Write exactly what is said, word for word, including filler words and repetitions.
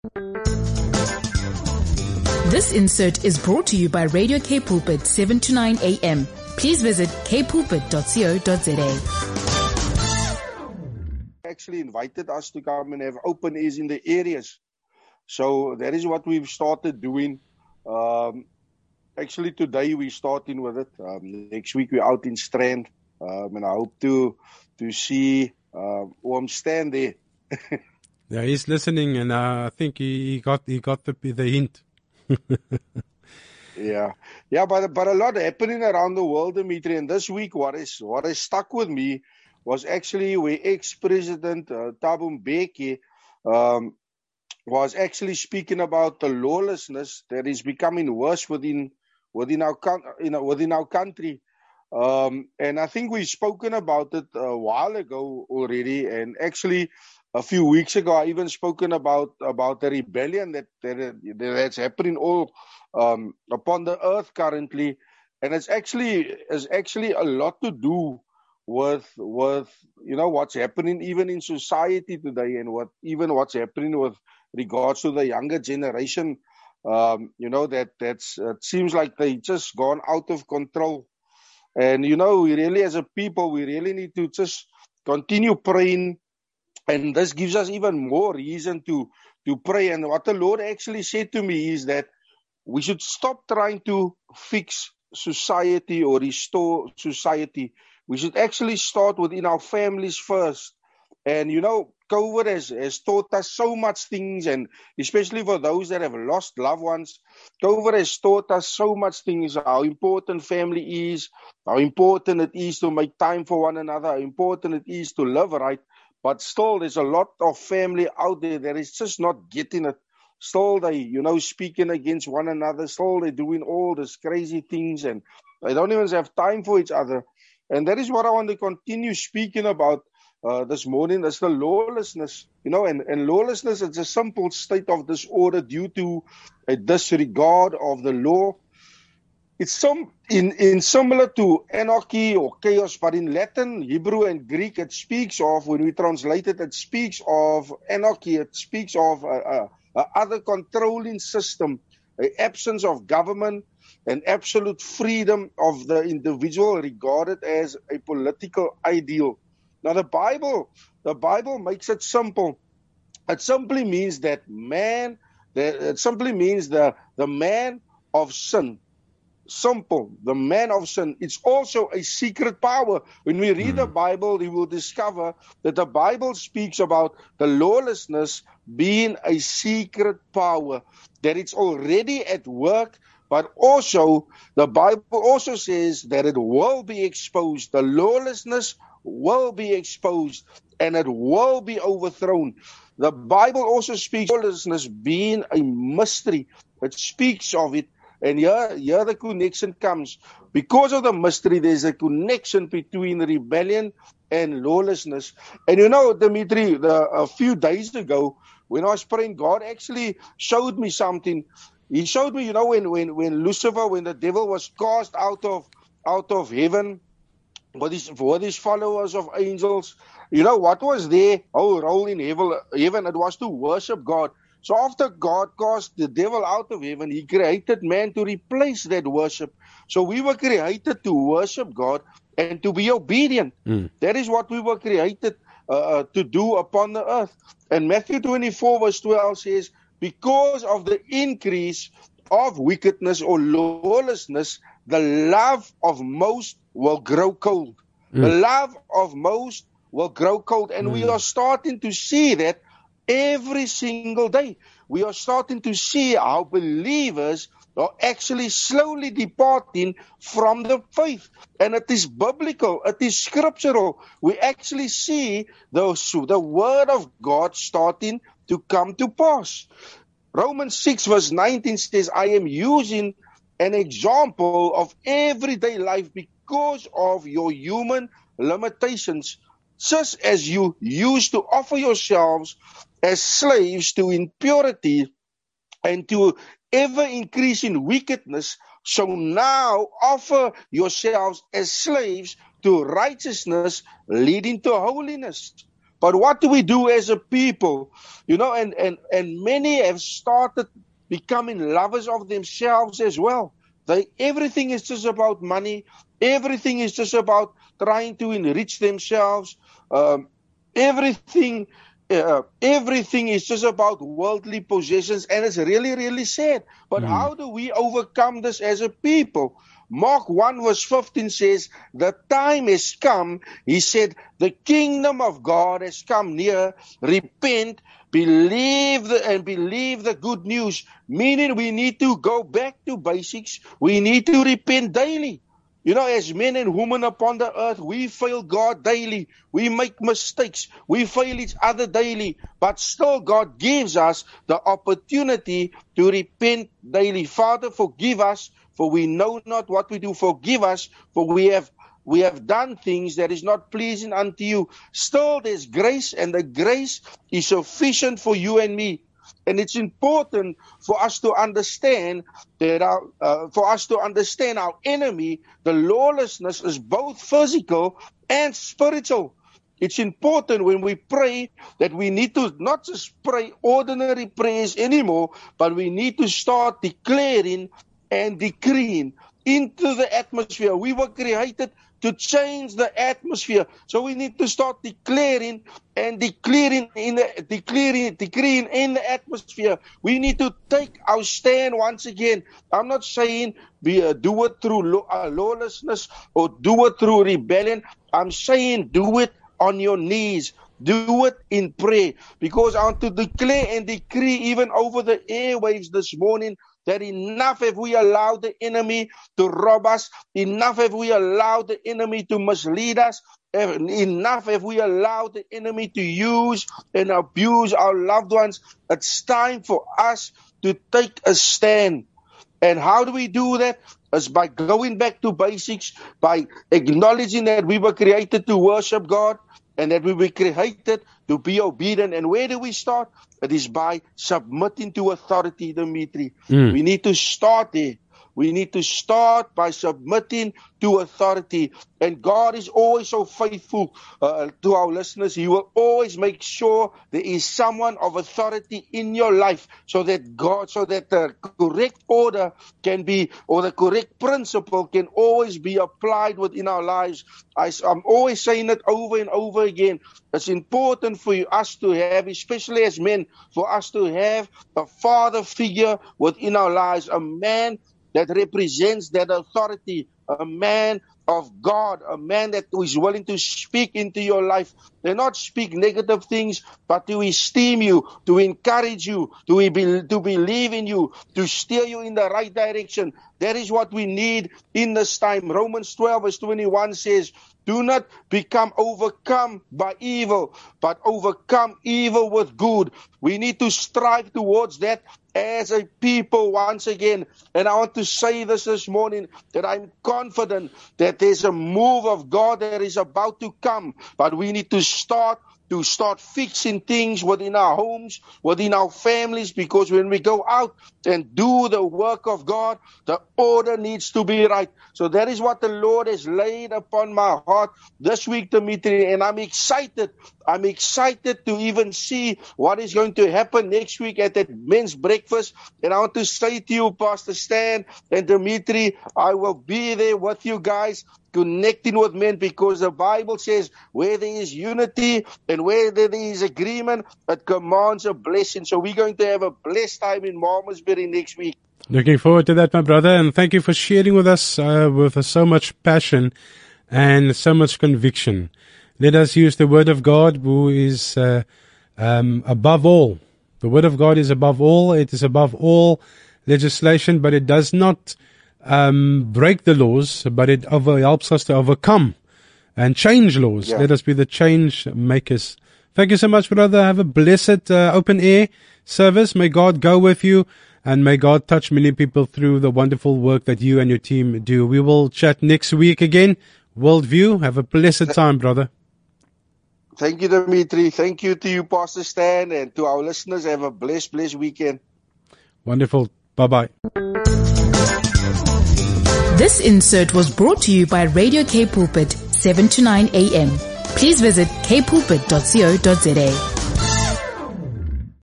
This insert is brought to you by Radio K Pulpit, seven to nine a.m. Please visit k pulpit dot co dot za. Actually invited us to come and have open ears in the areas. So that is what we've started doing. Um, actually today we're starting with it. Um, next week we're out in Strand. Um, and I hope to to see um, Oom Stan there. Yeah, he's listening, and uh, I think he, he got he got the the hint. yeah, yeah, but but a lot happening around the world, Dimitri. And this week, what is what is stuck with me was actually where ex-president uh, Thabo Mbeki um, was actually speaking about the lawlessness that is becoming worse within within our you know within our country. Um, and I think we've spoken about it a while ago already, and actually. A few weeks ago, I even spoken about about the rebellion that, that that's happening all um, upon the earth currently, and it's actually it's actually a lot to do with with you know what's happening even in society today, and what even what's happening with regards to the younger generation. Um, you know that that's it seems like they just gone out of control, and you know we really as a people we really need to just continue praying. And this gives us even more reason to, to pray. And what the Lord actually said to me is that we should stop trying to fix society or restore society. We should actually start within our families first. And, you know, COVID has, has taught us so much things, and especially for those that have lost loved ones, COVID has taught us so much things, how important family is, how important it is to make time for one another, how important it is to live right. But still, there's a lot of family out there that is just not getting it. Still, they, you know, speaking against one another. Still, they're doing all these crazy things, and they don't even have time for each other. And that is what I want to continue speaking about uh, this morning. That's the lawlessness, you know, and, and lawlessness is a simple state of disorder due to a disregard of the law. It's some in, in similar to anarchy or chaos, but in Latin, Hebrew, and Greek, it speaks of, when we translate it, it speaks of anarchy. It speaks of a, a, a other controlling system, an absence of government, and absolute freedom of the individual regarded as a political ideal. Now, the Bible, the Bible makes it simple. It simply means that man, that it simply means the the man of sin. Simple, the man of sin. It's also a secret power. When we read mm. the Bible, we will discover that the Bible speaks about the lawlessness being a secret power, that it's already at work, but also the Bible also says that it will be exposed. The lawlessness will be exposed, and it will be overthrown. The Bible also speaks of lawlessness being a mystery. It speaks of it. And here, here the connection comes. Because of the mystery, there's a connection between rebellion and lawlessness. And you know, Dimitri, the, a few days ago, when I was praying, God actually showed me something. He showed me, you know, when, when, when Lucifer, when the devil was cast out of out of heaven with his, with his followers of angels, you know, what was their whole role in heaven? Heaven, it was to worship God. So after God cast the devil out of heaven, he created man to replace that worship. So we were created to worship God and to be obedient. Mm. That is what we were created uh, to do upon the earth. And Matthew twenty-four verse twelve says, because of the increase of wickedness or lawlessness, the love of most will grow cold. Mm. The love of most will grow cold. And mm. we are starting to see that every single day. We are starting to see how believers are actually slowly departing from the faith. And it is biblical. It is scriptural. We actually see the, the word of God starting to come to pass. Romans six verse nineteen says, I am using an example of everyday life because of your human limitations. Just as you used to offer yourselves as slaves to impurity and to ever increasing wickedness, so now offer yourselves as slaves to righteousness leading to holiness. But what do we do as a people? You know, and, and, and many have started becoming lovers of themselves as well. They, everything is just about money. Everything is just about trying to enrich themselves. Um, everything, uh, everything is just about worldly possessions, and it's really, really sad. But mm. how do we overcome this as a people? Mark one verse fifteen says, the time has come, he said, the kingdom of God has come near, repent, believe the, and believe the good news, meaning we need to go back to basics, we need to repent daily. You know, as men and women upon the earth, we fail God daily, we make mistakes, we fail each other daily, but still God gives us the opportunity to repent daily. Father, forgive us, for we know not what we do. Forgive us, for we have we have done things that is not pleasing unto you. Still, there's grace, and the grace is sufficient for you and me. And it's important for us to understand that our, uh, for us to understand our enemy, the lawlessness, is both physical and spiritual. It's important when we pray that we need to not just pray ordinary prayers anymore, but we need to start declaring and decreeing into the atmosphere. We were created to change the atmosphere. So we need to start declaring and declaring in the declaring, decreeing in the atmosphere. We need to take our stand once again. I'm not saying we uh, do it through law, uh, lawlessness or do it through rebellion. I'm saying do it on your knees. Do it in prayer, because I want to declare and decree even over the airwaves this morning that enough have we allowed the enemy to rob us, enough have we allowed the enemy to mislead us, enough have we allowed the enemy to use and abuse our loved ones. It's time for us to take a stand. And how do we do that? It's by going back to basics, by acknowledging that we were created to worship God, and that we were created to be obedient. And where do we start? It is by submitting to authority, Dimitri. Mm. We need to start there. We need to start by submitting to authority. And God is always so faithful uh, to our listeners. He will always make sure there is someone of authority in your life, so that God, so that the correct order can be, or the correct principle can always be applied within our lives. I, I'm always saying it over and over again. It's important for us to have, especially as men, for us to have a father figure within our lives, a man that represents that authority, a man of God, a man that is willing to speak into your life, and not speak negative things, but to esteem you, to encourage you, to, be, to believe in you, to steer you in the right direction. That is what we need in this time. Romans twelve verse twenty-one says, do not become overcome by evil, but overcome evil with good. We need to strive towards that as a people once again. And I want to say this this morning, that I'm confident that there's a move of God that is about to come. But we need to start to start fixing things within our homes, within our families, because when we go out and do the work of God, the order needs to be right. So that is what the Lord has laid upon my heart this week, Dimitri, and I'm excited. I'm excited to even see what is going to happen next week at that men's breakfast. And I want to say to you, Pastor Stan and Dimitri, I will be there with you guys, connecting with men, because the Bible says where there is unity and where there is agreement, it commands a blessing. So we're going to have a blessed time in Malmesbury next week. Looking forward to that, my brother, and thank you for sharing with us uh, with uh, so much passion and so much conviction. Let us use the Word of God, who is uh, um, above all. The Word of God is above all. It is above all legislation, but it does not um, break the laws, but it over, helps us to overcome and change laws. Yeah. Let us be the change makers. Thank you so much, brother. Have a blessed uh, open air service. May God go with you, and may God touch many people through the wonderful work that you and your team do. We will chat next week again. Worldview. Have a blessed time, brother. Thank you, Dimitri. Thank you to you, Pastor Stan, and to our listeners. Have a blessed, blessed weekend. Wonderful. Bye-bye. This insert was brought to you by Radio K Pulpit, seven to nine a.m. please visit k pulpit dot co dot za.